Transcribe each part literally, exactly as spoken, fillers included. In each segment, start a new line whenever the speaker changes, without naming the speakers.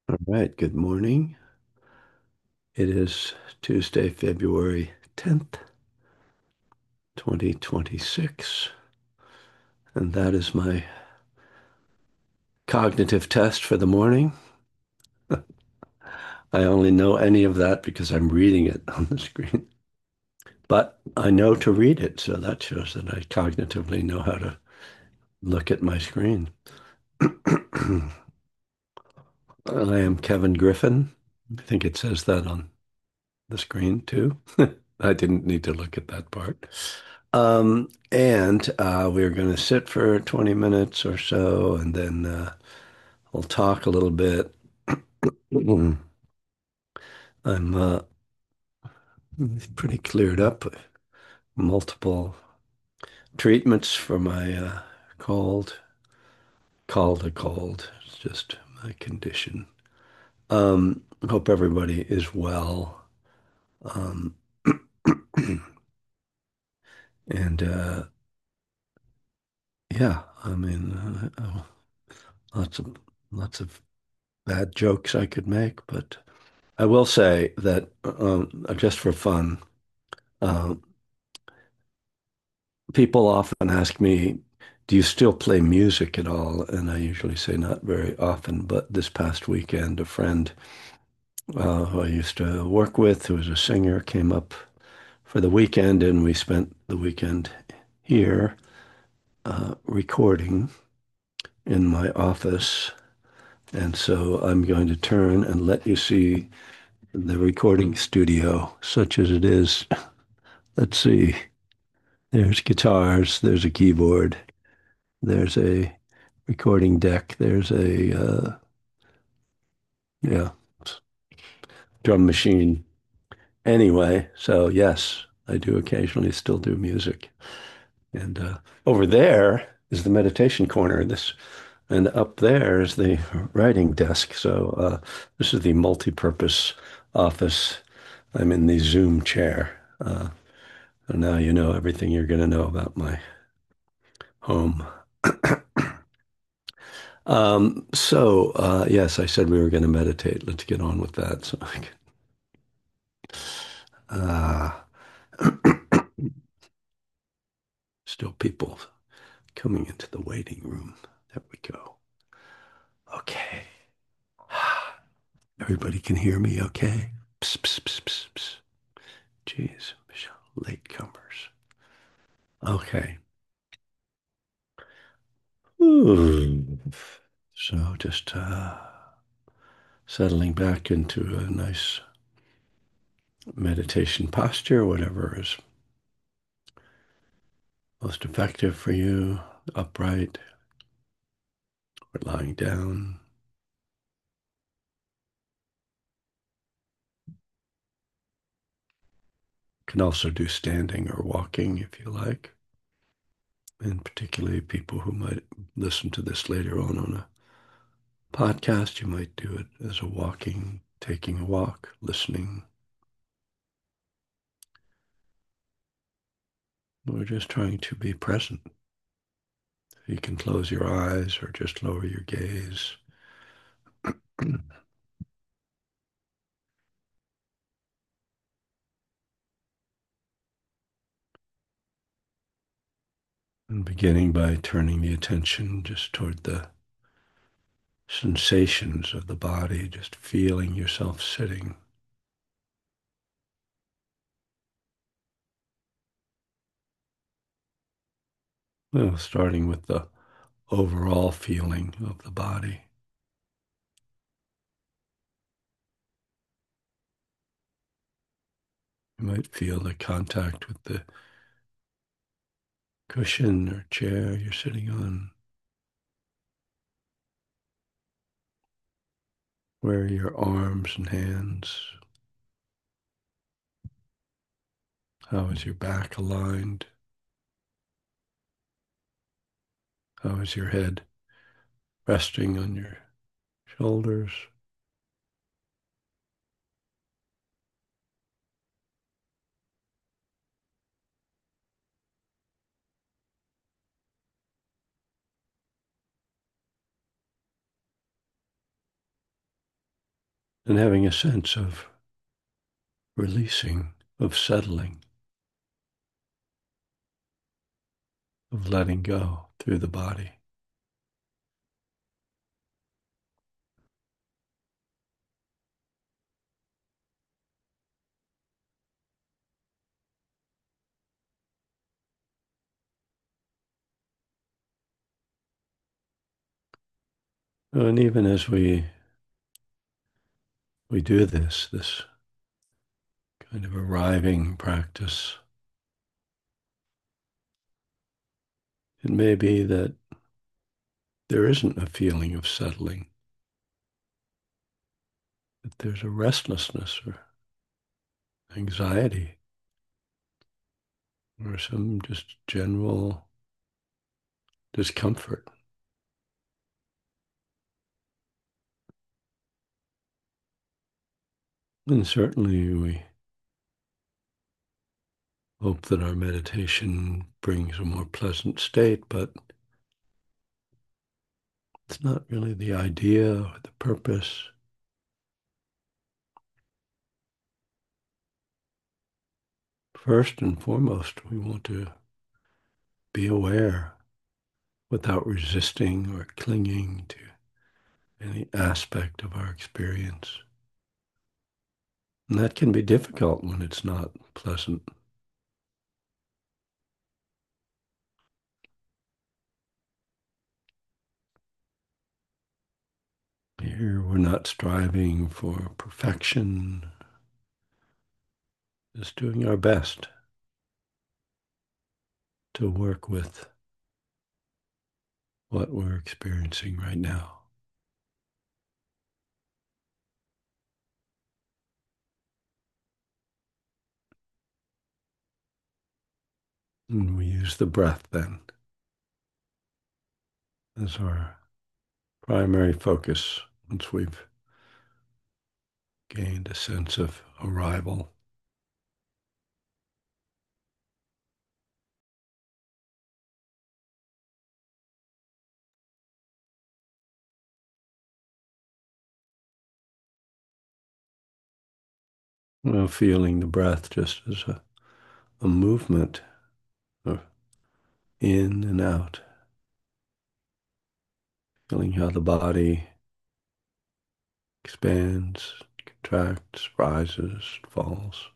All right, good morning. It is Tuesday, February tenth, twenty twenty-six, and that is my cognitive test for the morning. I only know any of that because I'm reading it on the screen, but I know to read it, so that shows that I cognitively know how to look at my screen. I am Kevin Griffin. I think it says that on the screen too. I didn't need to look at that part. Um, and uh, we're going to sit for twenty minutes or so, and then uh, we'll talk a little bit. I'm uh, pretty cleared up. Multiple treatments for my uh, cold, called a cold. It's just my condition. Um, hope everybody is well. Um, and uh, yeah, I mean, uh, uh, lots of lots of bad jokes I could make, but I will say that um, just for fun, uh, people often ask me, "Do you still play music at all?" And I usually say not very often. But this past weekend, a friend uh, who I used to work with, who was a singer, came up for the weekend, and we spent the weekend here uh, recording in my office. And so I'm going to turn and let you see the recording studio, such as it is. Let's see. There's guitars, there's a keyboard, there's a recording deck, there's a uh, yeah, drum machine. Anyway, so yes, I do occasionally still do music. And uh, over there is the meditation corner. This and up there is the writing desk. So uh, this is the multi-purpose office. I'm in the Zoom chair. Uh, so now you know everything you're going to know about my home. Um, so, uh, yes, I said we were going to meditate. Let's get on with that. So, uh, still people coming into the waiting room. There we go. Okay. Everybody can hear me okay? Psst, psst, psst, psst, psst. Jeez, latecomers. Okay. Ooh. So just uh, settling back into a nice meditation posture, whatever is most effective for you, upright or lying down. Can also do standing or walking if you like. And particularly people who might listen to this later on on a podcast, you might do it as a walking, taking a walk, listening. We're just trying to be present. You can close your eyes or just lower your gaze. And beginning by turning the attention just toward the sensations of the body, just feeling yourself sitting. Well, starting with the overall feeling of the body. You might feel the contact with the cushion or chair you're sitting on, where are your arms and hands? How is your back aligned? How is your head resting on your shoulders? and having a sense of releasing, of settling, of letting go through the body. And even as we we do this, this kind of arriving practice, it may be that there isn't a feeling of settling, that there's a restlessness or anxiety or some just general discomfort. And certainly we hope that our meditation brings a more pleasant state, but it's not really the idea or the purpose. First and foremost, we want to be aware without resisting or clinging to any aspect of our experience. And that can be difficult when it's not pleasant. Here, we're not striving for perfection, just doing our best to work with what we're experiencing right now. And we use the breath then as our primary focus once we've gained a sense of arrival. Well, feeling the breath just as a, a movement of in and out, feeling how the body expands, contracts, rises, falls.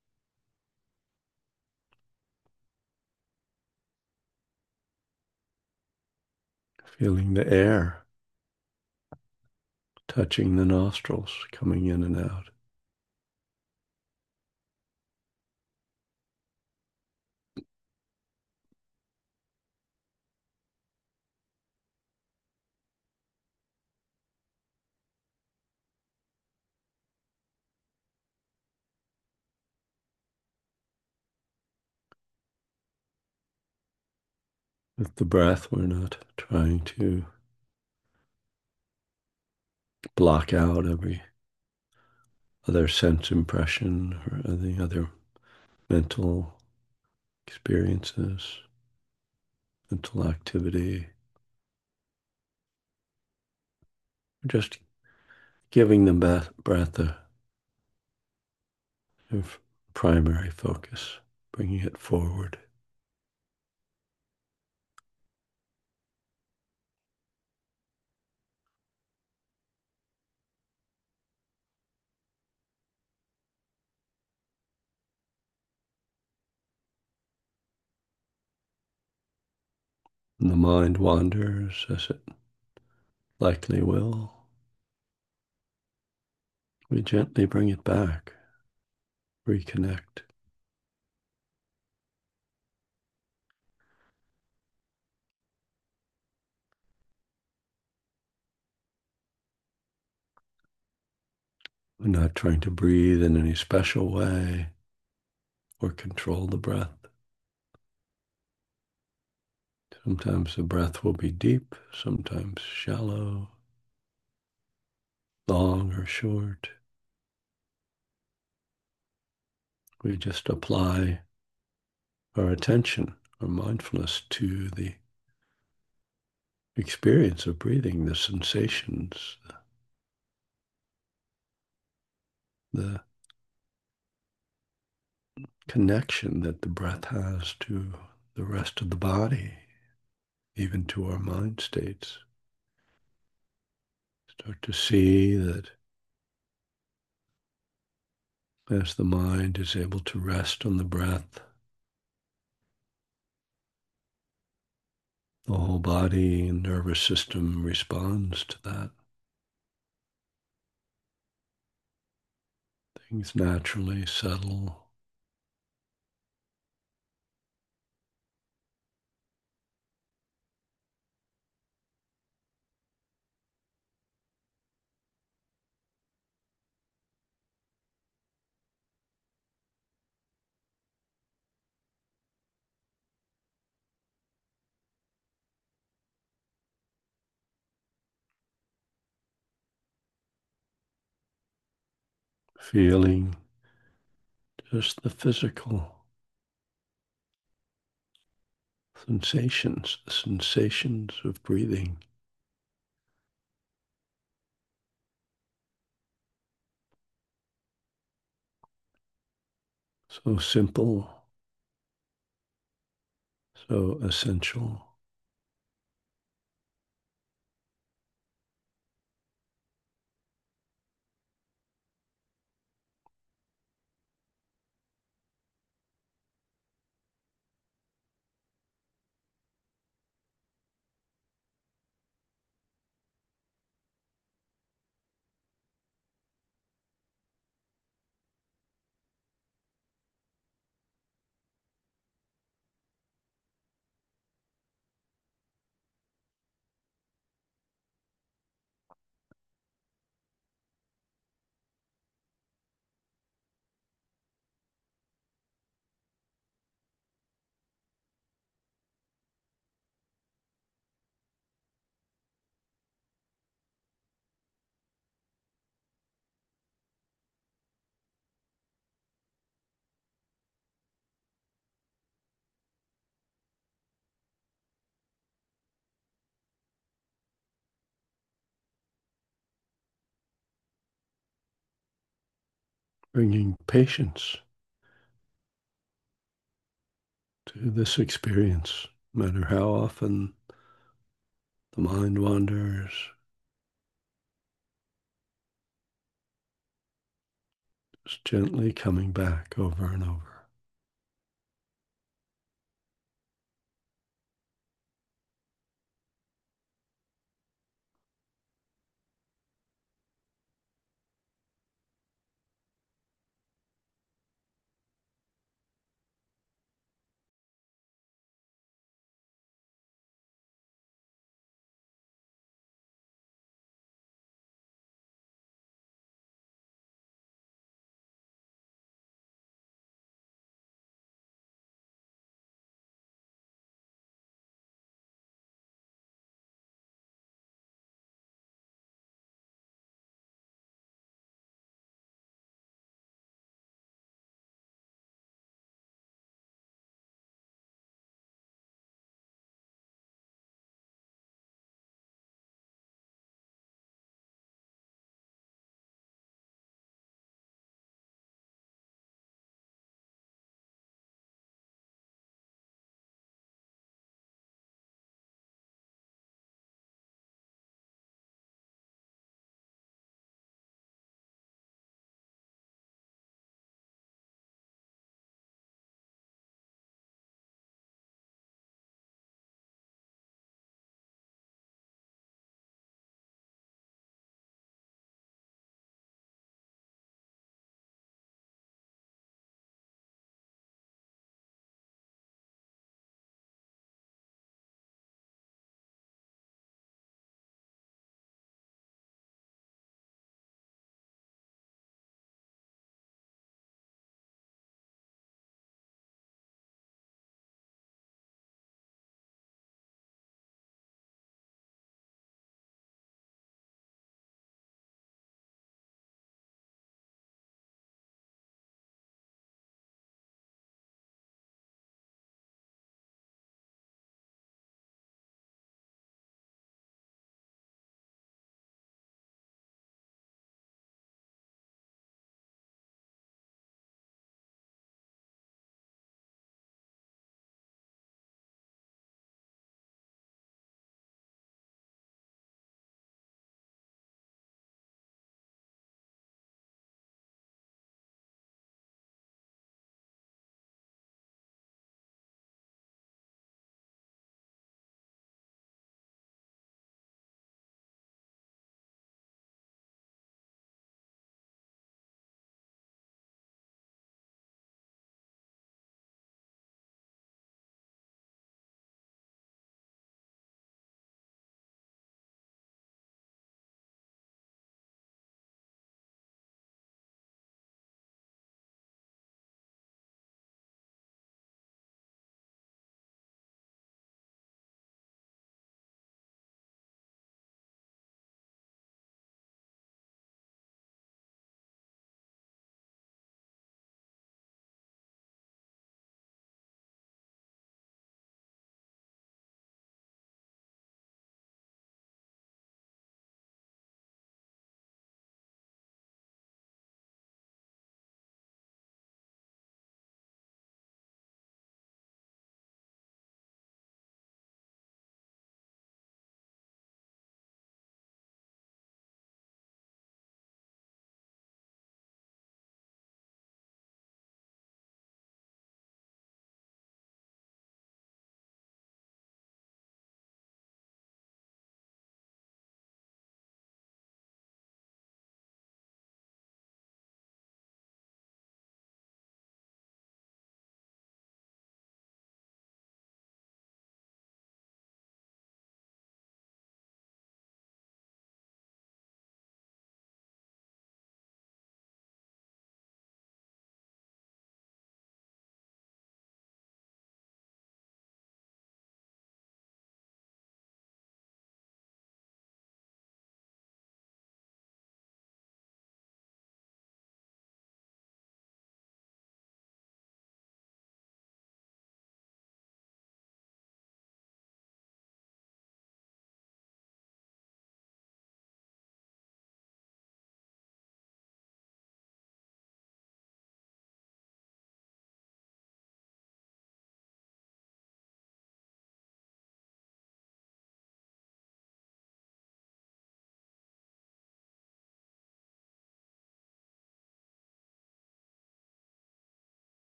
Feeling the air touching the nostrils, coming in and out. With the breath, we're not trying to block out every other sense impression or any other mental experiences, mental activity. We're just giving the breath, breath a, a primary focus, bringing it forward. And the mind wanders as it likely will. We gently bring it back, reconnect. We're not trying to breathe in any special way or control the breath. Sometimes the breath will be deep, sometimes shallow, long or short. We just apply our attention, our mindfulness to the experience of breathing, the sensations, the connection that the breath has to the rest of the body, even to our mind states. Start to see that as the mind is able to rest on the breath, the whole body and nervous system responds to that. Things naturally settle. Feeling just the physical sensations, the sensations of breathing. So simple, so essential. Bringing patience to this experience, no matter how often the mind wanders, just gently coming back over and over.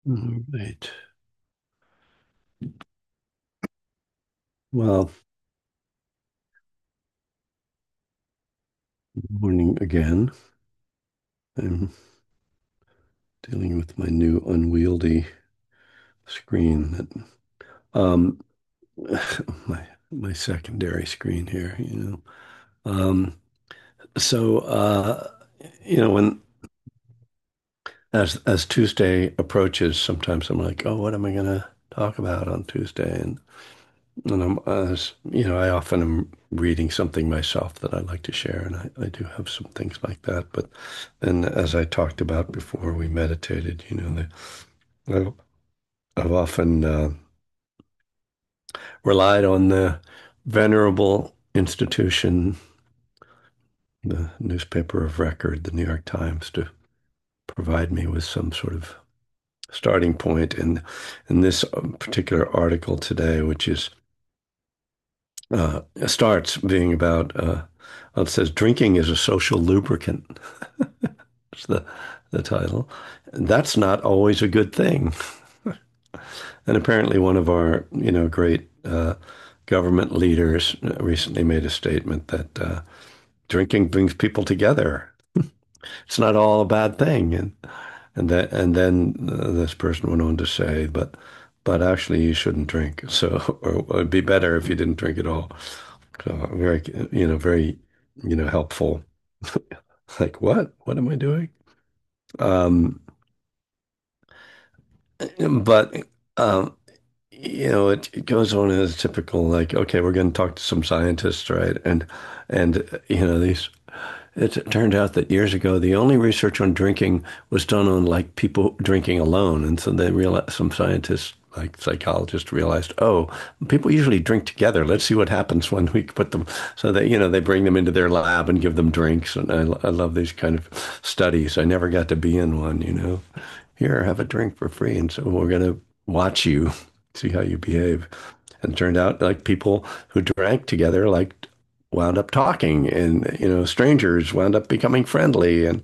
All right. Well, morning again. I'm dealing with my new unwieldy screen that um my my secondary screen here, you know. Um so uh you know when as as Tuesday approaches, sometimes I'm like, oh, what am I gonna talk about on Tuesday? And and I'm as you know, I often am reading something myself that I like to share, and I, I do have some things like that. But then as I talked about before we meditated, you know, the, I've, I've often uh, relied on the venerable institution, the newspaper of record, the New York Times, to provide me with some sort of starting point. And in this um, particular article today, which is uh, starts being about, uh, well, it says drinking is a social lubricant. It's the the title. That's not always a good thing. And apparently, one of our, you know, great uh, government leaders recently made a statement that uh, drinking brings people together. It's not all a bad thing. And and that and then uh, this person went on to say, but but actually you shouldn't drink. So or it'd be better if you didn't drink at all. So very, you know, very, you know, helpful. Like what? What am I doing? Um, but um, you know, it, it goes on as typical, like, okay, we're going to talk to some scientists, right? And and uh, you know, these it turned out that years ago, the only research on drinking was done on like people drinking alone. And so they realized, some scientists, like psychologists, realized, oh, people usually drink together. Let's see what happens when we put them. So they, you know, they bring them into their lab and give them drinks. And I, I love these kind of studies. I never got to be in one, you know. Here, have a drink for free. And so we're going to watch you, see how you behave. And it turned out like people who drank together, like wound up talking, and you know strangers wound up becoming friendly, and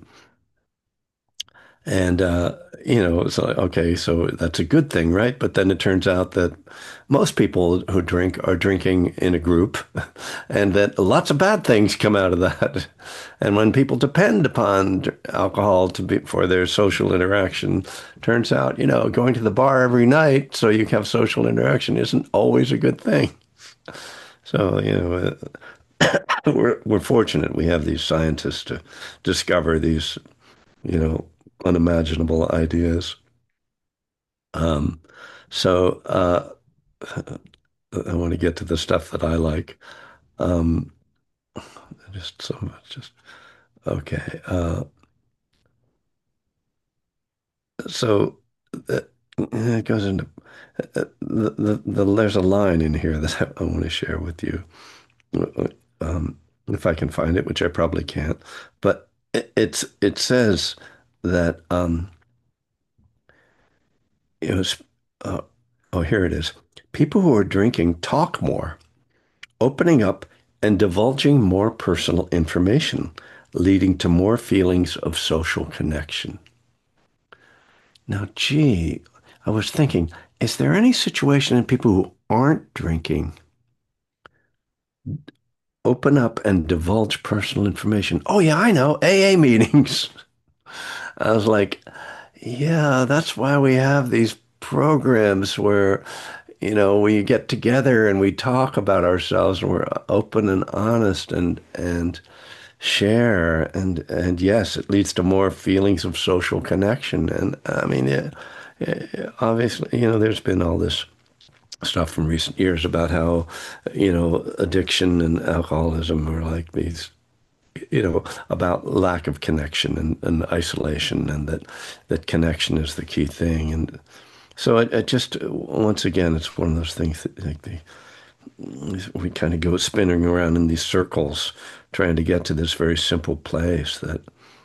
and uh you know it's like, okay, so that's a good thing, right? But then it turns out that most people who drink are drinking in a group and that lots of bad things come out of that. And when people depend upon alcohol to be for their social interaction, turns out, you know, going to the bar every night so you can have social interaction isn't always a good thing. So, you know, we're we're fortunate we have these scientists to discover these, you know, unimaginable ideas. Um, so uh, I want to get to the stuff that I like. Um, just so much, just okay. Uh, so uh, it goes into uh, the, the, the there's a line in here that I, I want to share with you. Um, if I can find it, which I probably can't, but it, it's it says that um, it was, uh, oh, here it is. People who are drinking talk more, opening up and divulging more personal information, leading to more feelings of social connection. Now, gee, I was thinking, is there any situation in people who aren't drinking open up and divulge personal information? Oh, yeah, I know, A A meetings. I was like, yeah, that's why we have these programs where you know, we get together and we talk about ourselves and we're open and honest and and share and and yes, it leads to more feelings of social connection. And I mean, yeah, yeah, obviously, you know, there's been all this stuff from recent years about how, you know, addiction and alcoholism are like these, you know, about lack of connection and, and isolation, and that that connection is the key thing. And so it, it just, once again, it's one of those things that like the, we kind of go spinning around in these circles trying to get to this very simple place that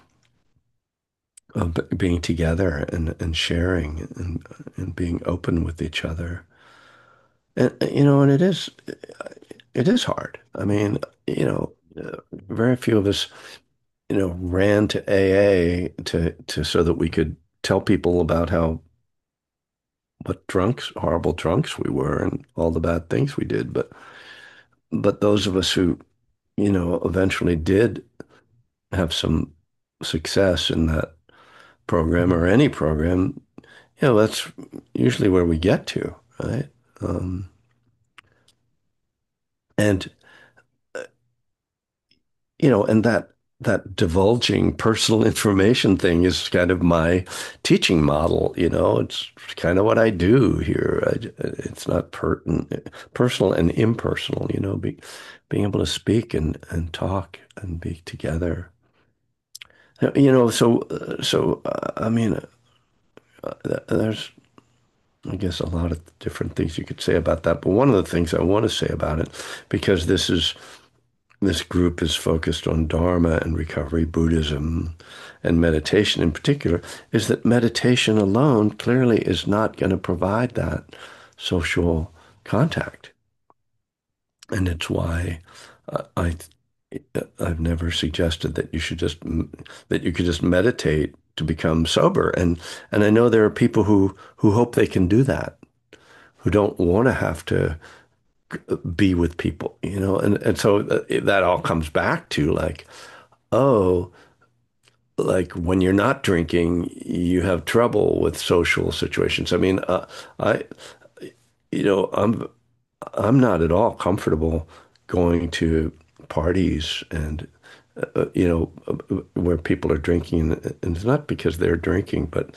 of being together and, and sharing and, and being open with each other. And, you know, and it is, it is hard. I mean, you know, uh, very few of us, you know, ran to A A to, to so that we could tell people about how what drunks, horrible drunks we were and all the bad things we did. But but those of us who, you know, eventually did have some success in that program or any program, you know, that's usually where we get to, right? Um, and you know, and that that divulging personal information thing is kind of my teaching model. You know, it's kind of what I do here. I, it's not pertinent, personal and impersonal. You know, be, being able to speak and and talk and be together. You know, so uh, so uh, I mean, uh, there's I guess a lot of different things you could say about that. But one of the things I want to say about it, because this is this group is focused on Dharma and recovery, Buddhism, and meditation in particular, is that meditation alone clearly is not going to provide that social contact. And it's why uh, I I've never suggested that you should just that you could just meditate to become sober. And and I know there are people who who hope they can do that, who don't want to have to be with people, you know, and and so that all comes back to like, oh, like when you're not drinking, you have trouble with social situations. I mean, uh, I, you know, I'm I'm not at all comfortable going to parties and uh, you know uh, where people are drinking, and it's not because they're drinking, but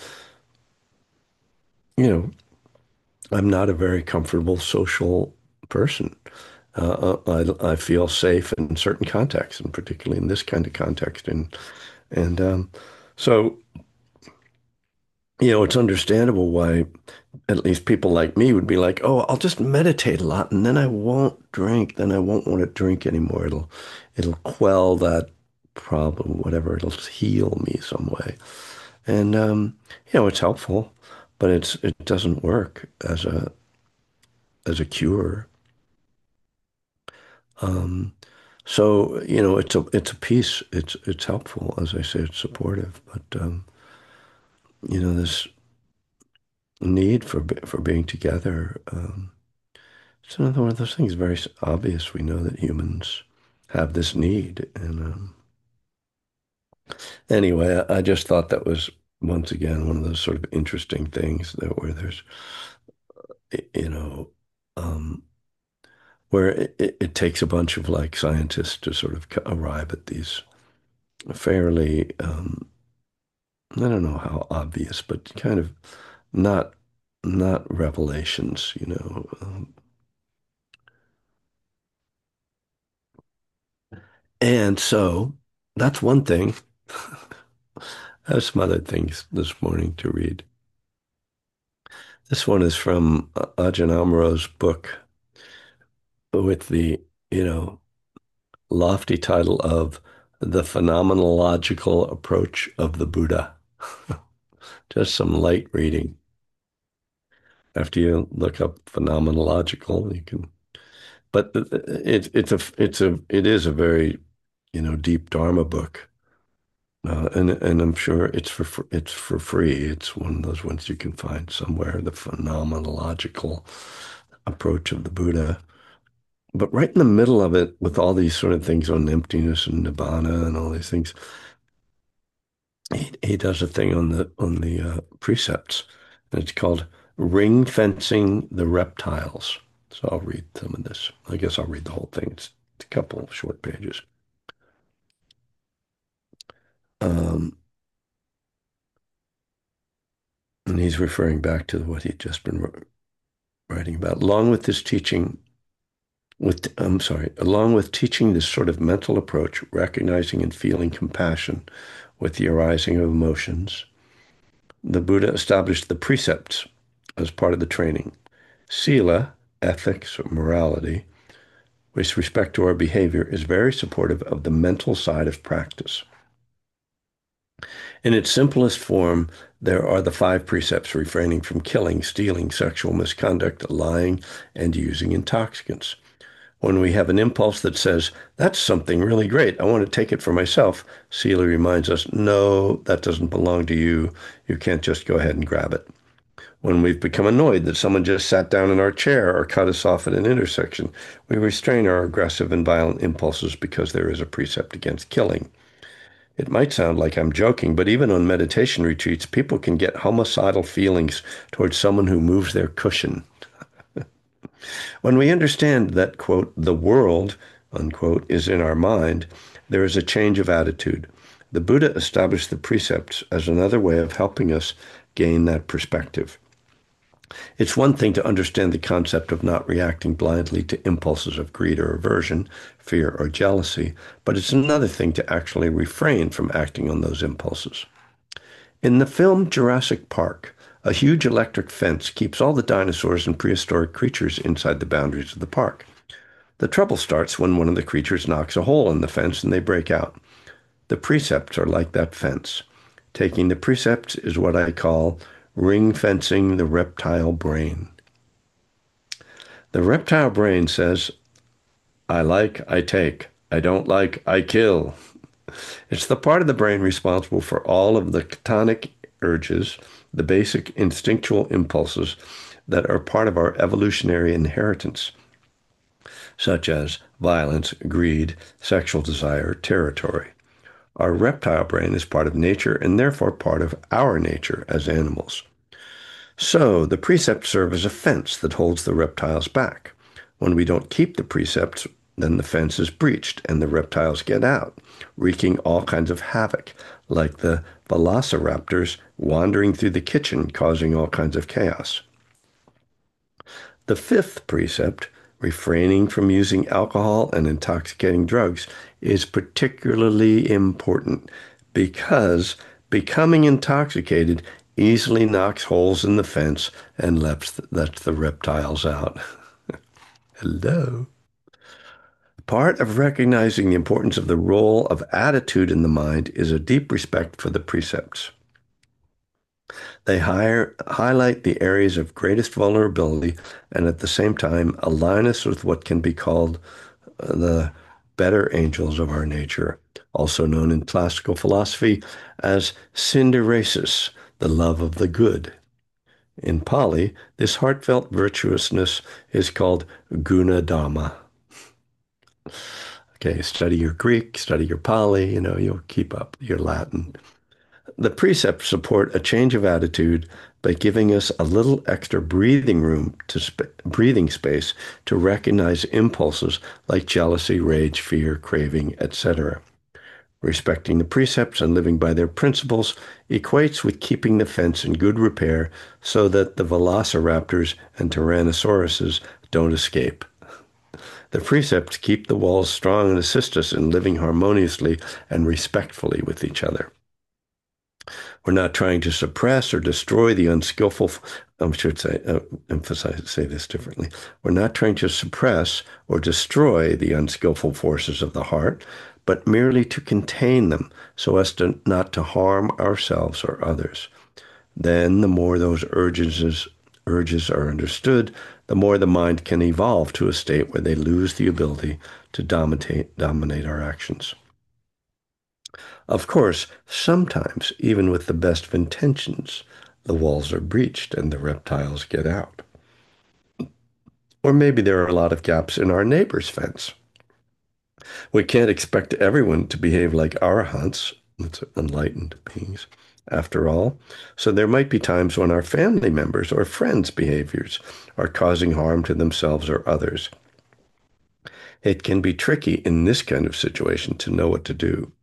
you know, I'm not a very comfortable social person. Uh, I, I feel safe in certain contexts, and particularly in this kind of context. And and um, so, you know, it's understandable why at least people like me would be like, oh, I'll just meditate a lot, and then I won't drink. Then I won't want to drink anymore. It'll it'll quell that problem, whatever. It'll heal me some way. And um, you know, it's helpful, but it's it doesn't work as a as a cure. Um, So, you know, it's a it's a piece. It's it's helpful, as I say, it's supportive. But um, you know, this need for be- for being together. Um, it's another one of those things. Very s- obvious. We know that humans have this need, and um, anyway, I, I just thought that was once again one of those sort of interesting things that where there's, y- you know, um, where it, it, it takes a bunch of like scientists to sort of c- arrive at these fairly um, I don't know how obvious, but kind of not not revelations, you know. Um, and so that's one thing. I have some other things this morning to read. This one is from uh, Ajahn Amro's book with the, you know, lofty title of The Phenomenological Approach of the Buddha. Just some light reading. After you look up phenomenological, you can but it, it's a it's a it is a very you know deep Dharma book, uh, and and I'm sure it's for it's for free. It's one of those ones you can find somewhere. The phenomenological approach of the Buddha, but right in the middle of it, with all these sort of things on emptiness and nibbana and all these things, he he does a thing on the on the uh, precepts, and it's called ring fencing the reptiles. So I'll read some of this. I guess I'll read the whole thing. It's a couple of short pages. Um, and he's referring back to what he'd just been writing about. Along with this teaching, with I'm sorry, along with teaching this sort of mental approach, recognizing and feeling compassion with the arising of emotions, the Buddha established the precepts as part of the training. Sila, ethics or morality, with respect to our behavior, is very supportive of the mental side of practice. In its simplest form, there are the five precepts refraining from killing, stealing, sexual misconduct, lying, and using intoxicants. When we have an impulse that says, that's something really great, I want to take it for myself, Sila reminds us, no, that doesn't belong to you. You can't just go ahead and grab it. When we've become annoyed that someone just sat down in our chair or cut us off at an intersection, we restrain our aggressive and violent impulses because there is a precept against killing. It might sound like I'm joking, but even on meditation retreats, people can get homicidal feelings towards someone who moves their cushion. When we understand that, quote, the world, unquote, is in our mind, there is a change of attitude. The Buddha established the precepts as another way of helping us gain that perspective. It's one thing to understand the concept of not reacting blindly to impulses of greed or aversion, fear or jealousy, but it's another thing to actually refrain from acting on those impulses. In the film Jurassic Park, a huge electric fence keeps all the dinosaurs and prehistoric creatures inside the boundaries of the park. The trouble starts when one of the creatures knocks a hole in the fence and they break out. The precepts are like that fence. Taking the precepts is what I call ring fencing the reptile brain. The reptile brain says, I like, I take. I don't like, I kill. It's the part of the brain responsible for all of the chthonic urges, the basic instinctual impulses that are part of our evolutionary inheritance, such as violence, greed, sexual desire, territory. Our reptile brain is part of nature and therefore part of our nature as animals. So the precepts serve as a fence that holds the reptiles back. When we don't keep the precepts, then the fence is breached and the reptiles get out, wreaking all kinds of havoc, like the velociraptors wandering through the kitchen, causing all kinds of chaos. The fifth precept, refraining from using alcohol and intoxicating drugs, is particularly important because becoming intoxicated easily knocks holes in the fence and lets, lets the reptiles out. Hello. Part of recognizing the importance of the role of attitude in the mind is a deep respect for the precepts. They hire, highlight the areas of greatest vulnerability and at the same time align us with what can be called the better angels of our nature, also known in classical philosophy as synderesis, the love of the good. In Pali, this heartfelt virtuousness is called guna dhamma. Okay, study your Greek, study your Pali, you know, you'll keep up your Latin. The precepts support a change of attitude by giving us a little extra breathing room to sp- breathing space to recognize impulses like jealousy, rage, fear, craving, et cetera. Respecting the precepts and living by their principles equates with keeping the fence in good repair so that the velociraptors and tyrannosauruses don't escape. The precepts keep the walls strong and assist us in living harmoniously and respectfully with each other. We're not trying to suppress or destroy the unskillful, I should say, uh, emphasize, say this differently. We're not trying to suppress or destroy the unskillful forces of the heart, but merely to contain them so as to not to harm ourselves or others. Then the more those urges, urges are understood, the more the mind can evolve to a state where they lose the ability to dominate, dominate our actions. Of course, sometimes, even with the best of intentions, the walls are breached and the reptiles get out. Or maybe there are a lot of gaps in our neighbor's fence. We can't expect everyone to behave like arahants, enlightened beings, after all. So there might be times when our family members or friends' behaviors are causing harm to themselves or others. It can be tricky in this kind of situation to know what to do.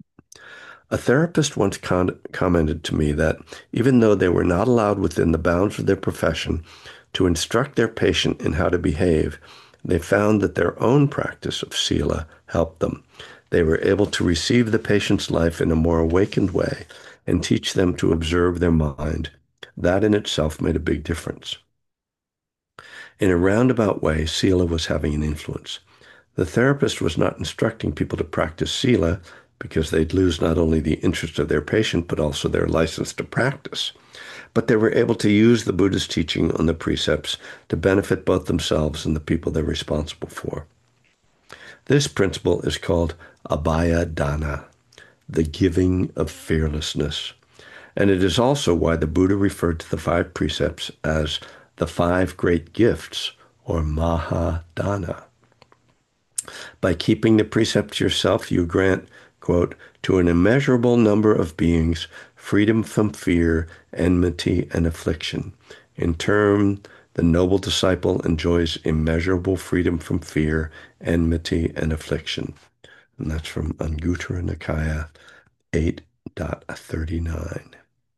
A therapist once con- commented to me that even though they were not allowed within the bounds of their profession to instruct their patient in how to behave, they found that their own practice of sila helped them. They were able to receive the patient's life in a more awakened way and teach them to observe their mind. That in itself made a big difference. In a roundabout way, sila was having an influence. The therapist was not instructing people to practice sila because they'd lose not only the interest of their patient, but also their license to practice. But they were able to use the Buddha's teaching on the precepts to benefit both themselves and the people they're responsible for. This principle is called abhaya dana, the giving of fearlessness. And it is also why the Buddha referred to the five precepts as the five great gifts, or Mahadana. By keeping the precepts yourself, you grant, quote, to an immeasurable number of beings freedom from fear, enmity, and affliction. In turn, the noble disciple enjoys immeasurable freedom from fear, enmity, and affliction. And that's from Anguttara Nikaya eight point thirty-nine.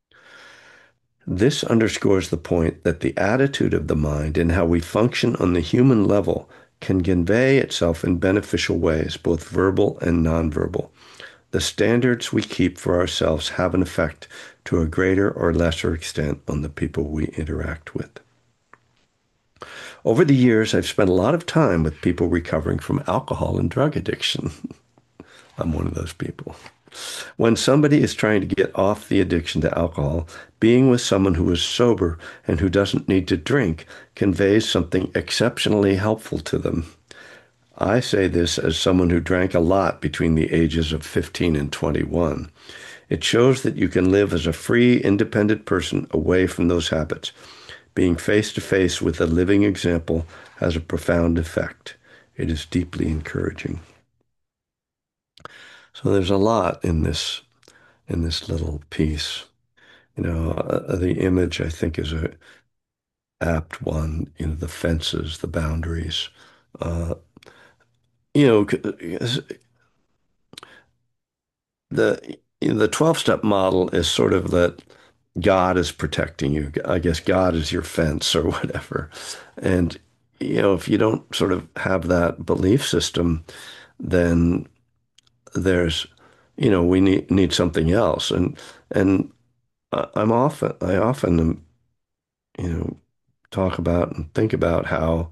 This underscores the point that the attitude of the mind and how we function on the human level can convey itself in beneficial ways, both verbal and nonverbal. The standards we keep for ourselves have an effect to a greater or lesser extent on the people we interact with. Over the years, I've spent a lot of time with people recovering from alcohol and drug addiction. I'm one of those people. When somebody is trying to get off the addiction to alcohol, being with someone who is sober and who doesn't need to drink conveys something exceptionally helpful to them. I say this as someone who drank a lot between the ages of fifteen and twenty-one. It shows that you can live as a free, independent person away from those habits. Being face to face with a living example has a profound effect. It is deeply encouraging. So there's a lot in this in this little piece. You know, uh, the image I think is a apt one. You know, the fences, the boundaries. Uh, you know, the the twelve step model is sort of that God is protecting you. I guess God is your fence or whatever. And you know, if you don't sort of have that belief system, then there's, you know, we need need something else. And and I- I'm often I often am, you know, talk about and think about how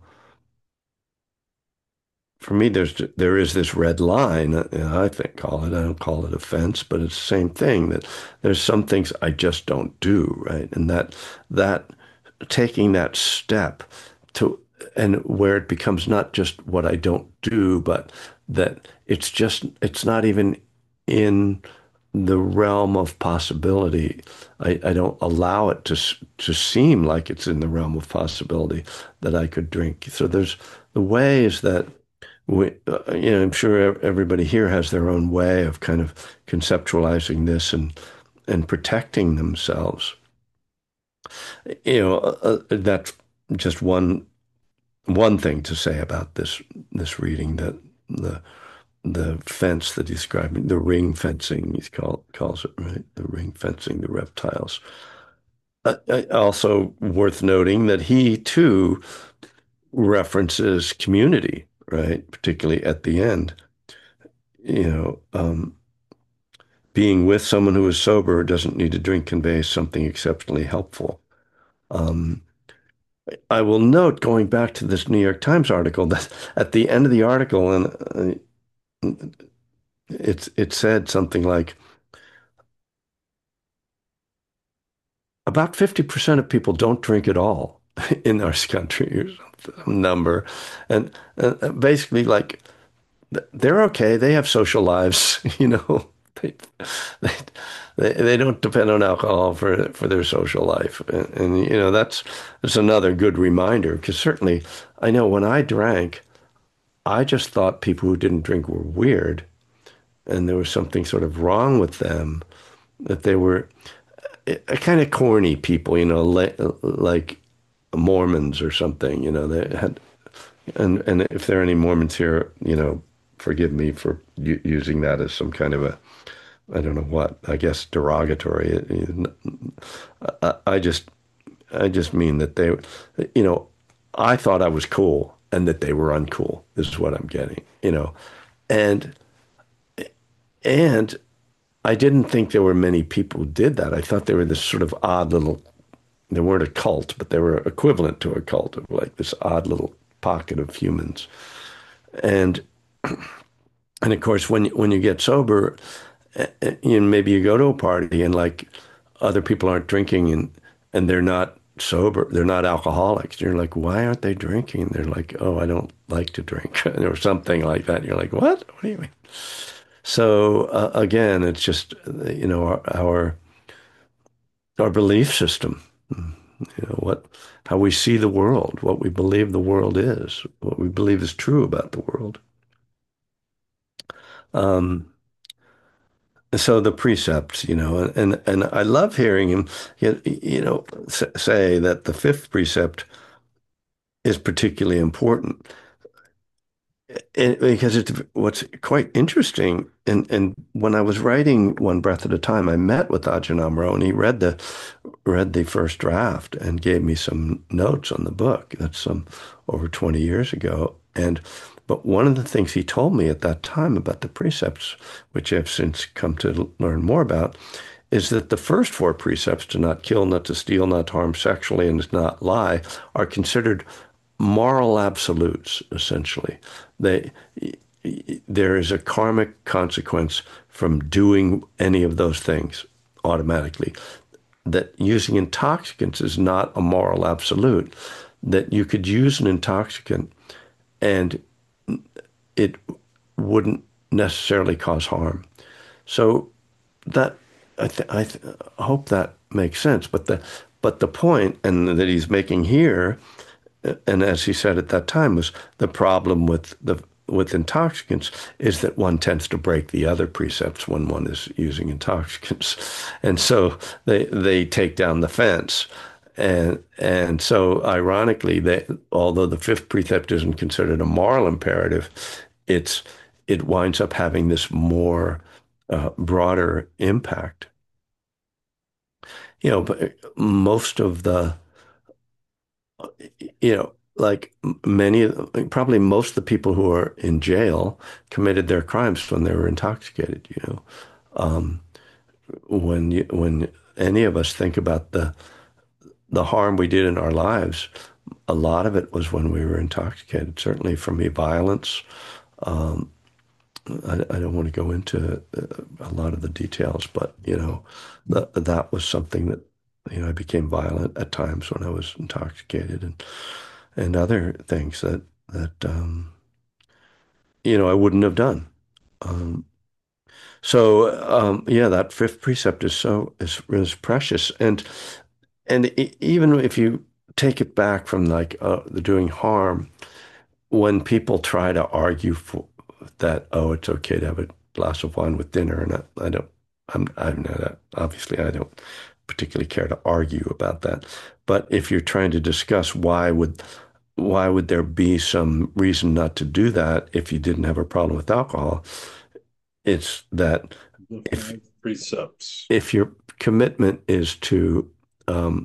for me there's there is this red line, uh, I think call it I don't call it offense, but it's the same thing that there's some things I just don't do, right? And that that taking that step to and where it becomes not just what I don't do, but that it's just it's not even in the realm of possibility. I, I don't allow it to to seem like it's in the realm of possibility that I could drink. So there's the ways that we, uh, you know, I'm sure everybody here has their own way of kind of conceptualizing this and and protecting themselves. You know, uh, uh, that's just one one thing to say about this this reading, that the the fence that he's describing, the ring fencing, he call, calls it, right? The ring fencing, the reptiles. Uh, uh, also worth noting that he too references community, right? Particularly at the end, you know, um, being with someone who is sober doesn't need to drink conveys something exceptionally helpful. Um, I will note, going back to this New York Times article, that at the end of the article, and uh, it's it said something like about fifty percent of people don't drink at all in our country, or some number, and uh, basically like they're okay. They have social lives, you know. They, they they they don't depend on alcohol for for their social life, and, and you know that's that's another good reminder, because certainly I know when I drank, I just thought people who didn't drink were weird, and there was something sort of wrong with them, that they were a kind of corny people, you know, like, like Mormons or something, you know. They had, and and if there are any Mormons here, you know, forgive me for using that as some kind of a, I don't know what, I guess derogatory. I, I just, I just mean that they, you know, I thought I was cool and that they were uncool. This is what I'm getting, you know, and and I didn't think there were many people who did that. I thought they were this sort of odd little, they weren't a cult, but they were equivalent to a cult of like this odd little pocket of humans. And and of course, when when you get sober, uh, uh, you know, maybe you go to a party and like other people aren't drinking, and and they're not sober, they're not alcoholics. You're like, why aren't they drinking? They're like, oh, I don't like to drink, or something like that. You're like, what? What do you mean? So uh, again, it's just, you know, our, our our belief system, you know, what, how we see the world, what we believe the world is, what we believe is true about the world. Um, so the precepts, you know, and and I love hearing him, you you know, say that the fifth precept is particularly important. It, because it's what's quite interesting. And and when I was writing One Breath at a Time, I met with Ajahn Amaro, and he read the read the first draft and gave me some notes on the book. That's some over twenty years ago. And but one of the things he told me at that time about the precepts, which I've since come to learn more about, is that the first four precepts, to not kill, not to steal, not to harm sexually, and to not lie, are considered moral absolutes, essentially. They, there is a karmic consequence from doing any of those things automatically. That using intoxicants is not a moral absolute. That you could use an intoxicant and it wouldn't necessarily cause harm. So that I, th I th hope that makes sense. But the but the point, and that he's making here, and as he said at that time, was the problem with the with intoxicants is that one tends to break the other precepts when one is using intoxicants, and so they they take down the fence. And and so ironically, they, although the fifth precept isn't considered a moral imperative, it's it winds up having this more uh, broader impact. You know, but most of the you know, like many, probably most of the people who are in jail committed their crimes when they were intoxicated, you know. Um, when you, when any of us think about the the harm we did in our lives, a lot of it was when we were intoxicated. Certainly for me, violence. Um, I, I don't want to go into uh, a lot of the details, but you know, that that was something that you know I became violent at times when I was intoxicated, and and other things that that um, you know I wouldn't have done. Um, so um, yeah, that fifth precept is so is, is precious, and and e even if you take it back from like uh, the doing harm, when people try to argue for that, oh, it's okay to have a glass of wine with dinner, and I, I don't, I'm, I'm not, obviously, I don't particularly care to argue about that. But if you're trying to discuss why would why would there be some reason not to do that if you didn't have a problem with alcohol? It's that
The
if
five precepts.
if your commitment is to um,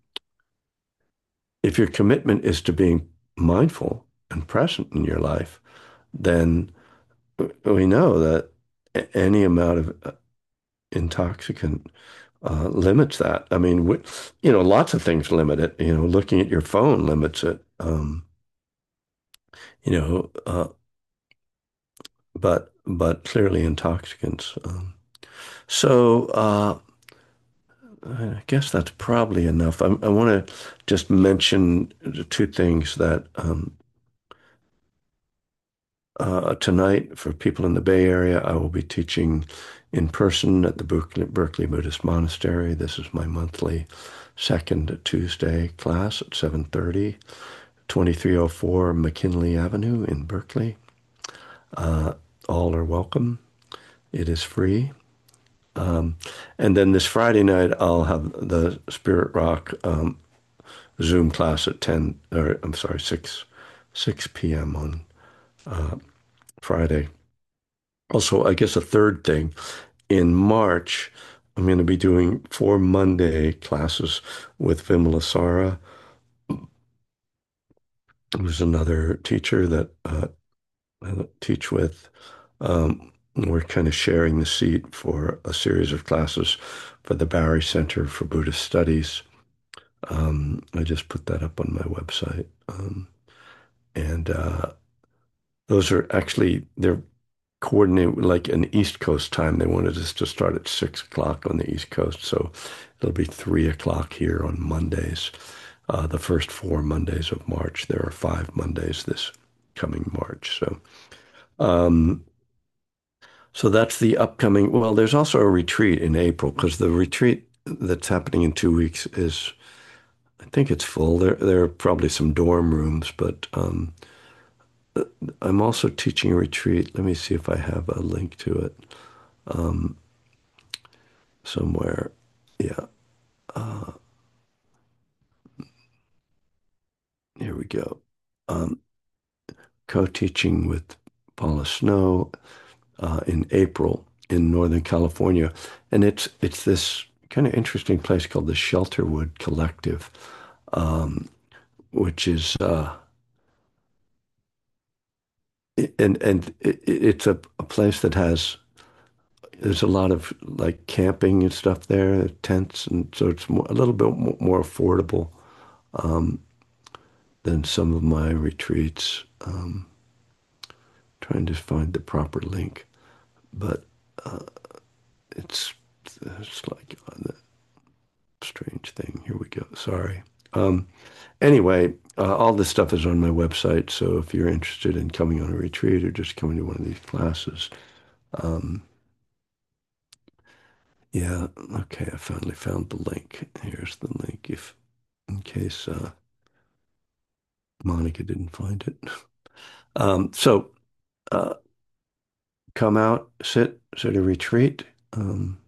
if your commitment is to being mindful and present in your life, then we know that any amount of uh, intoxicant uh, limits that. I mean, we, you know, lots of things limit it. You know, looking at your phone limits it. Um, you know, uh, but but clearly intoxicants. Um, so uh, I guess that's probably enough. I, I want to just mention two things that um, uh, tonight for people in the Bay Area, I will be teaching in person at the Berkeley, Berkeley Buddhist Monastery. This is my monthly second Tuesday class at seven thirty, twenty-three oh four McKinley Avenue in Berkeley. Uh, all are welcome. It is free. Um, and then this Friday night, I'll have the Spirit Rock um, Zoom class at ten, or I'm sorry, six, six p m on uh, Friday. Also, I guess a third thing, in March, I'm going to be doing four Monday classes with Vimalasara, who's another teacher that uh, I teach with. Um, we're kind of sharing the seat for a series of classes for the Barry Center for Buddhist Studies. Um, I just put that up on my website. Um, and uh, those are actually, they're coordinate like an East Coast time. They wanted us to start at six o'clock on the East Coast, so it'll be three o'clock here on Mondays. Uh, the first four Mondays of March. There are five Mondays this coming March. So, um, so that's the upcoming. Well, there's also a retreat in April because the retreat. that's happening in two weeks is, I think it's full. There, there are probably some dorm rooms, but um, I'm also teaching a retreat. Let me see if I have a link to it um, somewhere. Yeah, uh, here we go. Um, Co-teaching with Paula Snow uh, in April in Northern California, and it's it's this kind of interesting place called the Shelterwood Collective, um, which is uh, and and it, it's a, a place that has there's a lot of like camping and stuff there, tents, and so it's more, a little bit more, more affordable um, than some of my retreats. Um, trying to find the proper link, but uh, it's it's like a strange thing. Here we go. Sorry. Um, anyway, uh, all this stuff is on my website, so if you're interested in coming on a retreat or just coming to one of these classes, um, yeah, okay, I finally found the link. Here's the link if in case uh, Monica didn't find it. Um, so uh, come out, sit, sit a retreat, um,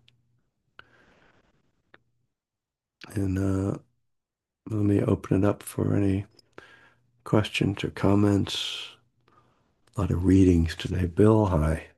and uh, let me open it up for any questions or comments. A lot of readings today. Bill, hi.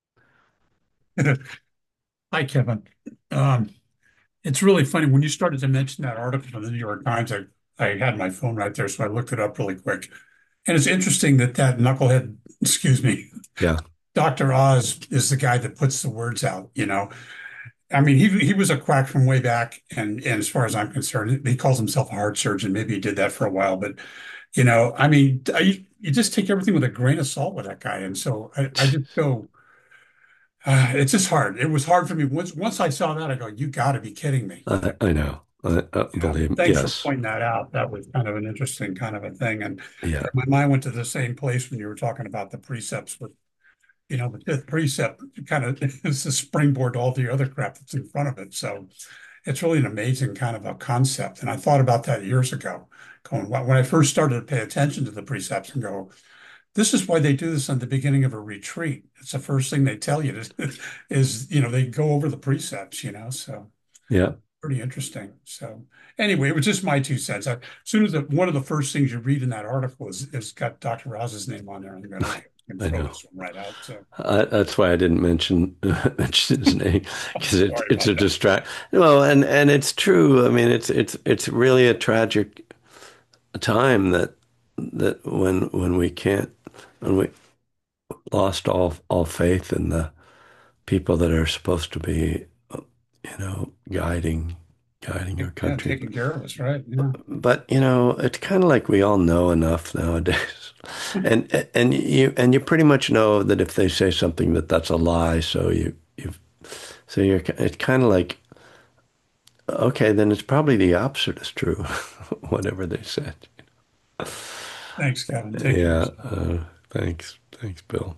Hi, Kevin. Um, it's really funny when you started to mention that article from the New York Times. I, I had my phone right there, so I looked it up really quick. And it's interesting that that knucklehead, excuse me,
Yeah,
doctor Oz is the guy that puts the words out, you know. I mean, he he was a quack from way back, and and as far as I'm concerned, he calls himself a heart surgeon. Maybe he did that for a while, but you know, I mean, I, you just take everything with a grain of salt with that guy. And so I, I just go, uh, it's just hard. It was hard for me. Once once I saw that, I go, you got to be kidding me.
I, I know. I, I
Yeah,
believe me.
thanks for
Yes.
pointing that out. That was kind of an interesting kind of a thing. And
Yeah.
my mind went to the same place when you were talking about the precepts with, you know, the fifth precept kind of is the springboard to all the other crap that's in front of it. So it's really an amazing kind of a concept. And I thought about that years ago, going, when I first started to pay attention to the precepts and go, this is why they do this on the beginning of a retreat. It's the first thing they tell you to, is, you know, they go over the precepts, you know, so
Yeah.
pretty interesting. So anyway, it was just my two cents. I, as soon as the, one of the first things you read in that article is, is got doctor Roz's name on there, I'm going, okay, I can
I
throw
know.
this one right out. So
I, that's why I didn't mention mention his name because it,
sorry
it's
about
a
that.
distract. Well, and and it's true. I mean, it's it's it's really a tragic time that that when when we can't when we lost all all faith in the people that are supposed to be, you know, guiding guiding our
Yeah,
country.
taking care of us, right? Yeah.
But you know, it's kind of like we all know enough nowadays, and and you and you pretty much know that if they say something that that's a lie. So you you so you're it's kind of like okay, then it's probably the opposite is true, whatever they said.
Thanks, Kevin. Take care.
Yeah. Uh, thanks, thanks, Bill.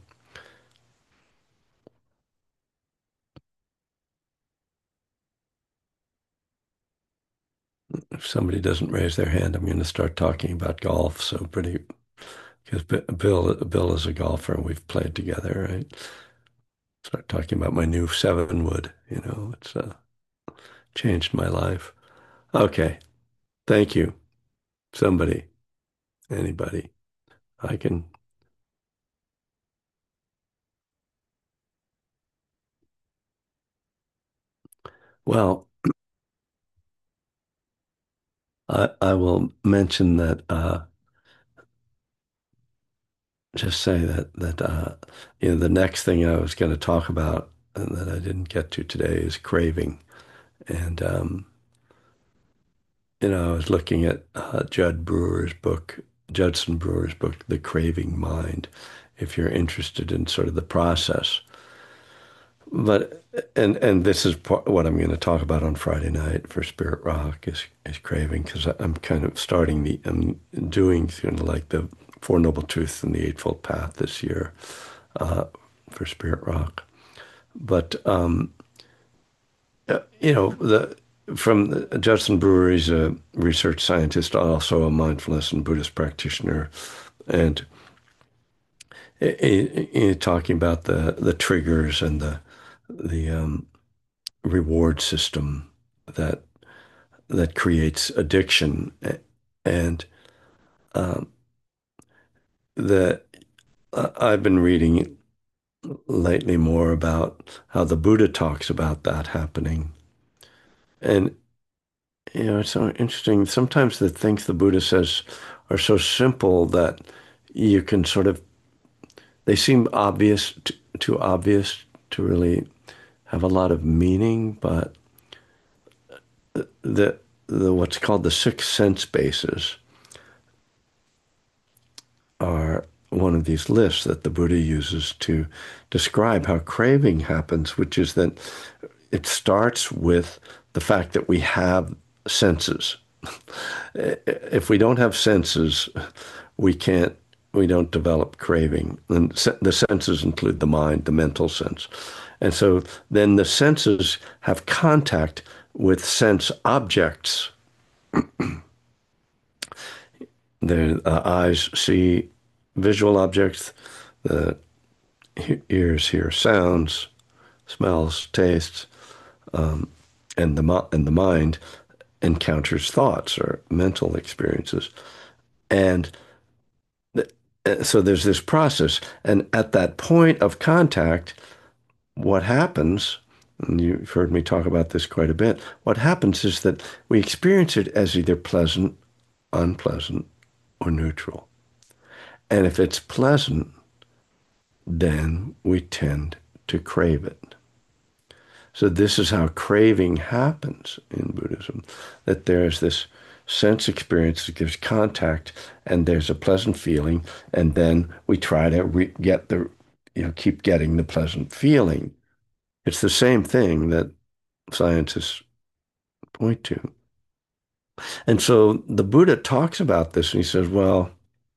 If somebody doesn't raise their hand, I'm going to start talking about golf. So pretty because Bill Bill is a golfer and we've played together, right? Start talking about my new seven wood. You know, it's uh, changed my life. Okay. Thank you. Somebody, anybody. I can, well, I, I will mention that, uh, just say that, that, uh, you know, the next thing I was going to talk about and that I didn't get to today is craving. And, um, you know, I was looking at uh, Judd Brewer's book, Judson Brewer's book, The Craving Mind, if you're interested in sort of the process. But and and this is part, what I'm going to talk about on Friday night for Spirit Rock is is craving because I'm kind of starting the I'm doing kind of like the Four Noble Truths and the Eightfold Path this year uh, for Spirit Rock. But um, uh, you know the from Judson Brewer, he's a research scientist, also a mindfulness and Buddhist practitioner, and he, he, talking about the the triggers and the the um, reward system that that creates addiction, and um, the uh, I've been reading lately more about how the Buddha talks about that happening, and you know it's so interesting. Sometimes the things the Buddha says are so simple that you can sort of they seem obvious, t- too obvious to really have a lot of meaning, but the the what's called the six sense bases are one of these lists that the Buddha uses to describe how craving happens, which is that it starts with the fact that we have senses. If we don't have senses, we can't, we don't develop craving. And the senses include the mind, the mental sense. And so then the senses have contact with sense objects. The uh, eyes see visual objects, the ears hear sounds, smells, tastes, um, and the and the mind encounters thoughts or mental experiences. And th- uh, so there's this process. And at that point of contact, what happens, and you've heard me talk about this quite a bit, what happens is that we experience it as either pleasant, unpleasant, or neutral. And if it's pleasant, then we tend to crave it. So this is how craving happens in Buddhism, that there's this sense experience that gives contact and there's a pleasant feeling, and then we try to re- get the, you know, keep getting the pleasant feeling. It's the same thing that scientists point to. And so the Buddha talks about this and he says, well,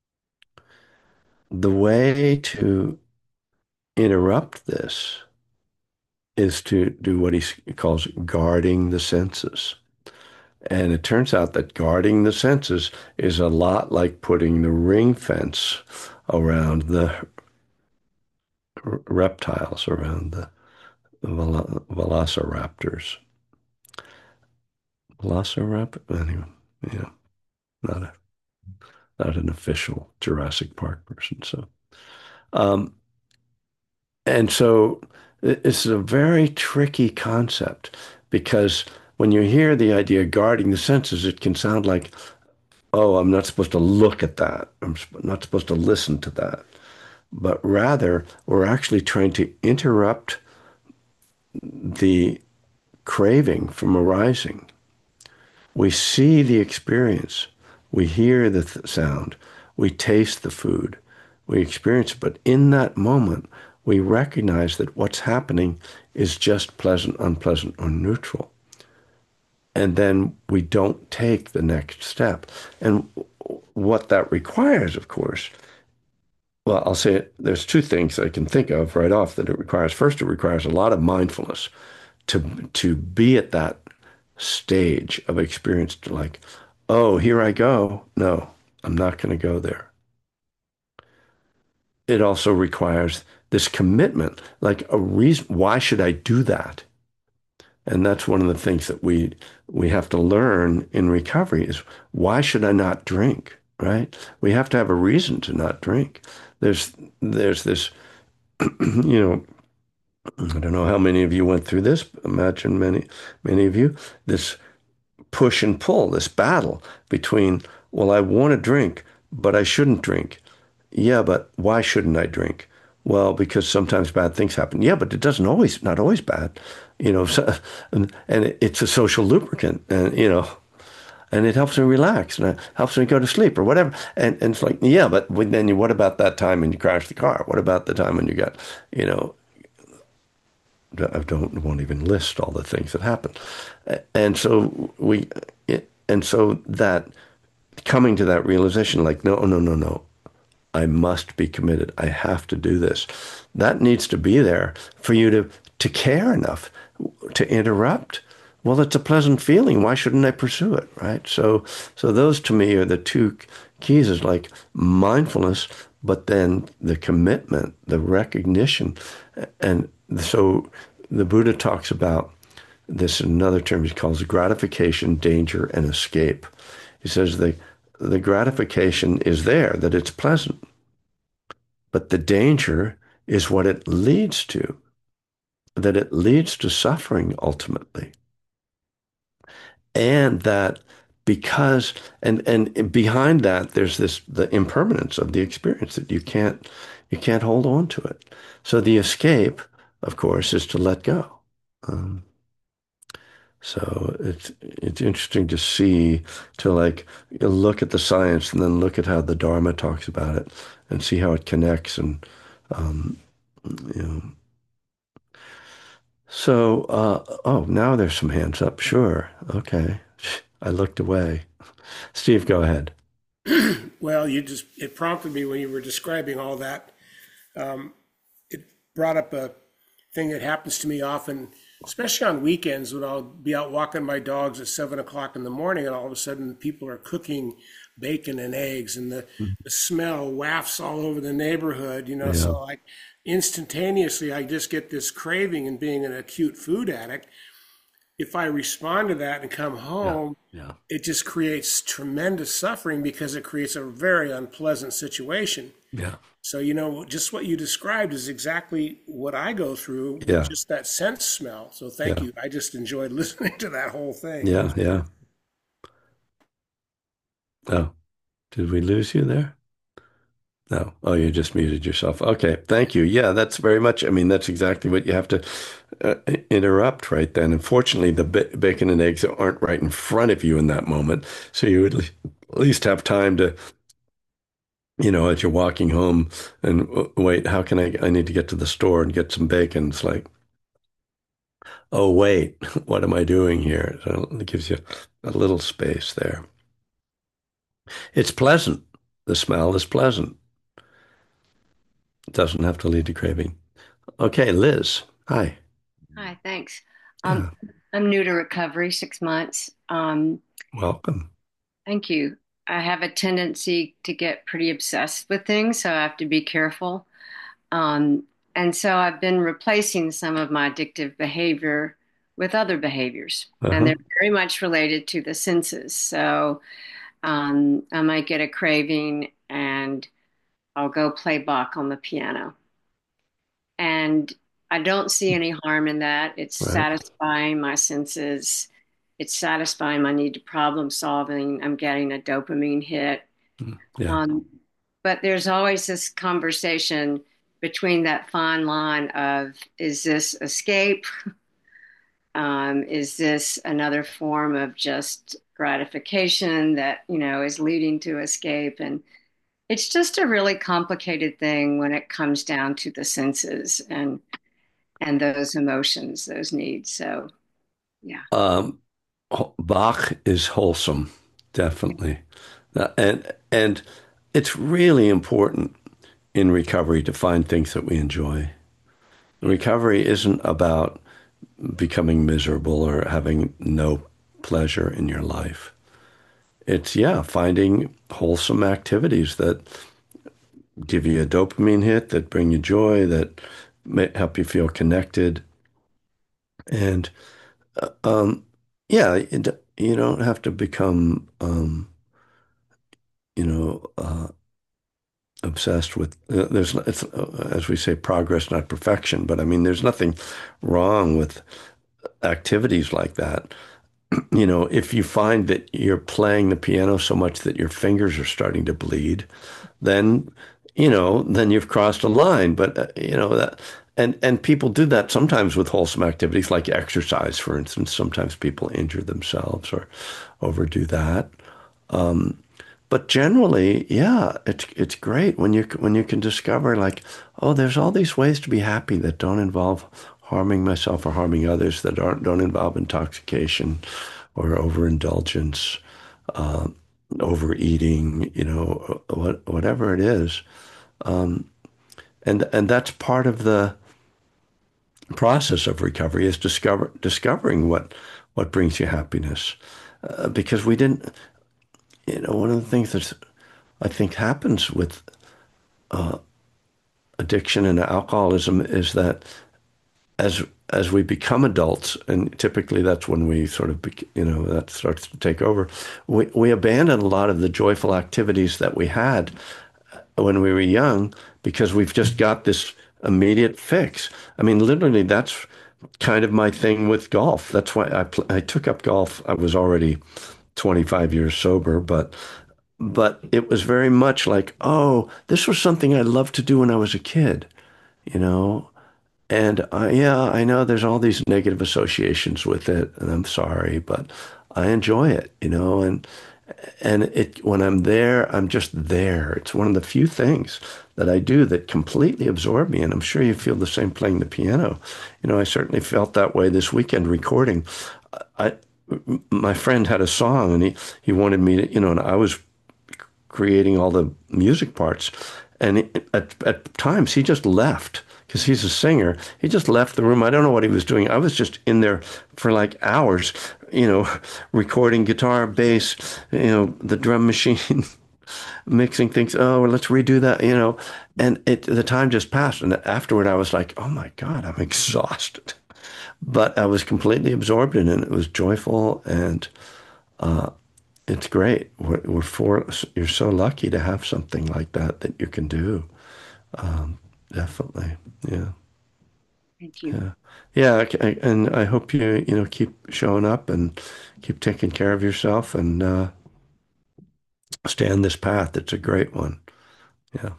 the way to interrupt this is to do what he calls guarding the senses. And it turns out that guarding the senses is a lot like putting the ring fence around the reptiles, around the vel- velociraptors. Velociraptor? Anyway, yeah, not a not an official Jurassic Park person. So, um, and so it's a very tricky concept because when you hear the idea of guarding the senses, it can sound like, oh, I'm not supposed to look at that. I'm not supposed to listen to that. But rather, we're actually trying to interrupt the craving from arising. We see the experience, we hear the th- sound, we taste the food, we experience it. But in that moment, we recognize that what's happening is just pleasant, unpleasant, or neutral. And then we don't take the next step. And what that requires, of course, well, I'll say it, there's two things I can think of right off that it requires. First, it requires a lot of mindfulness to to be at that stage of experience to like, oh, here I go. No, I'm not going to go there. It also requires this commitment, like a reason. Why should I do that? And that's one of the things that we we have to learn in recovery is why should I not drink, right? We have to have a reason to not drink. There's there's this, you know, I don't know how many of you went through this. Imagine many many of you, this push and pull, this battle between, well, I want to drink, but I shouldn't drink. Yeah, but why shouldn't I drink? Well, because sometimes bad things happen. Yeah, but it doesn't always, not always bad, you know, so, and, and it's a social lubricant, and, you know, and it helps me relax and it helps me go to sleep or whatever. And, and it's like, yeah, but then you, what about that time when you crash the car? What about the time when you got, you know, I don't won't even list all the things that happen. And so we, and so that coming to that realization, like, no, no, no, no, I must be committed. I have to do this. That needs to be there for you to to care enough to interrupt well, it's a pleasant feeling. Why shouldn't I pursue it, right? So, so those to me are the two keys is like mindfulness, but then the commitment, the recognition. And so the Buddha talks about this in another term he calls gratification, danger, and escape. He says the the gratification is there, that it's pleasant, but the danger is what it leads to, that it leads to suffering ultimately. And that because and and behind that there's this the impermanence of the experience that you can't you can't hold on to it. So the escape, of course, is to let go. Um, so it's it's interesting to see to like look at the science and then look at how the Dharma talks about it and see how it connects and um, you know. So uh, oh, now there's some hands up. Sure, okay. I looked away. Steve, go ahead.
Well, you just it prompted me when you were describing all that. Um, it brought up a thing that happens to me often, especially on weekends when I'll be out walking my dogs at seven o'clock in the morning, and all of a sudden people are cooking bacon and eggs, and the, the smell wafts all over the neighborhood. You know,
Yeah,
so like instantaneously, I just get this craving, and being an acute food addict, if I respond to that and come
yeah,
home,
yeah,
it just creates tremendous suffering because it creates a very unpleasant situation.
yeah,
So, you know, just what you described is exactly what I go through with
yeah,
just that scent smell. So, thank
yeah,
you. I just enjoyed listening to that whole thing. It
yeah,
was
yeah. Oh, did we lose you there? No. Oh, you just muted yourself. Okay, thank you. Yeah, that's very much. I mean, that's exactly what you have to uh, interrupt right then. Unfortunately, the ba bacon and eggs aren't right in front of you in that moment, so you would at least have time to, you know, as you're walking home and w- wait, how can I? I need to get to the store and get some bacon. It's like, oh, wait, what am I doing here? So it gives you a little space there. It's pleasant. The smell is pleasant. It doesn't have to lead to craving. Okay, Liz. Hi.
Hi, thanks. Um,
Yeah,
I'm new to recovery, six months. Um,
welcome.
thank you. I have a tendency to get pretty obsessed with things, so I have to be careful. Um, and so I've been replacing some of my addictive behavior with other behaviors, and
Uh-huh.
they're very much related to the senses. So um, I might get a craving and I'll go play Bach on the piano. And I don't see any harm in that. It's
Right.
satisfying my senses. It's satisfying my need to problem solving. I'm getting a dopamine hit.
Mm, yeah.
Um, but there's always this conversation between that fine line of, is this escape? Um, is this another form of just gratification that, you know, is leading to escape? And it's just a really complicated thing when it comes down to the senses and and those emotions, those needs. So, yeah.
Um, Ho- Bach is wholesome, definitely. Uh, and and it's really important in recovery to find things that we enjoy. Recovery isn't about becoming miserable or having no pleasure in your life. It's, yeah, finding wholesome activities that give you a dopamine hit, that bring you joy, that may help you feel connected. And uh, um, yeah, it, you don't have to become, um, you know, uh, obsessed with. Uh, there's, it's, uh, as we say, progress, not perfection. But I mean, there's nothing wrong with activities like that. You know, if you find that you're playing the piano so much that your fingers are starting to bleed, then, you know, then you've crossed a line. But, uh, you know, that, and, and people do that sometimes with wholesome activities like exercise, for instance. Sometimes people injure themselves or overdo that. Um, but generally, yeah, it's it's great when you when you can discover like, oh, there's all these ways to be happy that don't involve harming myself or harming others, that aren't don't involve intoxication or overindulgence, uh, overeating, you know, what, whatever it is. Um, and and that's part of the process of recovery is discover discovering what what brings you happiness? Uh, because we didn't, you know, one of the things that I think happens with addiction and alcoholism is that as as we become adults, and typically that's when we sort of, you know, that starts to take over, we, we abandon a lot of the joyful activities that we had when we were young because we've just got this immediate fix. I mean, literally, that's kind of my thing with golf. That's why I pl I took up golf. I was already twenty-five years sober, but but it was very much like, oh, this was something I loved to do when I was a kid, you know? And I, yeah, I know there's all these negative associations with it, and I'm sorry, but I enjoy it, you know, and and it when I'm there, I'm just there. It's one of the few things that I do that completely absorb me, and I'm sure you feel the same playing the piano. You know, I certainly felt that way this weekend recording. I my friend had a song, and he he wanted me to, you know, and I was creating all the music parts. And it, at, at times he just left because he's a singer. He just left the room. I don't know what he was doing. I was just in there for like hours, you know, recording guitar, bass, you know, the drum machine, mixing things. Oh, well, let's redo that, you know. And it the time just passed. And afterward, I was like, oh my God, I'm exhausted. But I was completely absorbed in it. It was joyful and it's great. We're, we're for, you're so lucky to have something like that that you can do. Definitely. Yeah.
Thank you.
Yeah. Yeah. I- I- and I hope you, you know, keep showing up and keep taking care of yourself and uh, stay on this path. It's a great one. Yeah.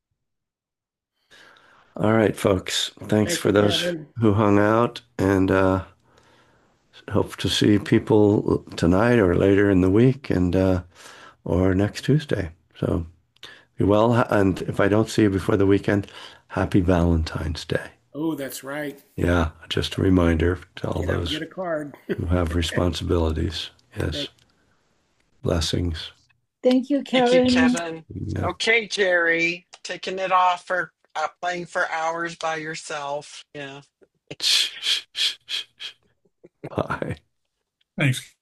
All right, folks. Thanks
Thank
for
you,
those
Kevin.
who hung out and uh, hope to see people tonight or later in the week and uh, or next Tuesday. So be well. And if I don't see you before the weekend, happy Valentine's Day.
Oh, that's right.
Yeah, just a reminder to all
Get out and get
those
a card.
who have responsibilities. Yes,
Thank
blessings.
Thank you,
Thank you,
Kevin.
Kevin.
Yeah.
Okay, Jerry, taking it off for uh, playing for hours by yourself. Yeah.
Bye.
Thanks.